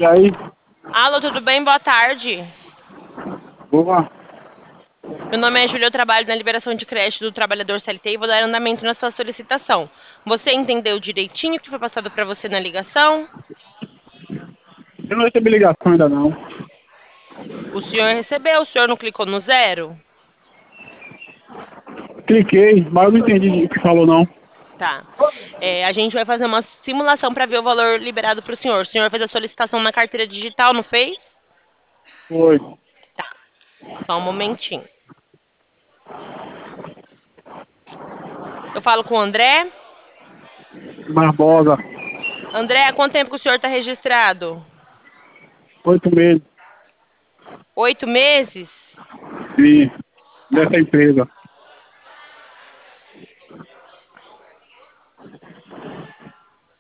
E aí? Alô, tudo bem? Boa tarde. Boa. Meu nome é Júlia, eu trabalho na liberação de crédito do trabalhador CLT e vou dar andamento na sua solicitação. Você entendeu direitinho o que foi passado para você na ligação? Eu não recebi ligação ainda não. O senhor recebeu, o senhor não clicou no zero? Cliquei, mas eu não entendi o que falou não. Tá. A gente vai fazer uma simulação para ver o valor liberado para o senhor. O senhor fez a solicitação na carteira digital, não fez? Foi. Tá. Só um momentinho. Eu falo com o André. Barbosa. André, há quanto tempo que o senhor está registrado? 8 meses. 8 meses? Sim. Dessa empresa.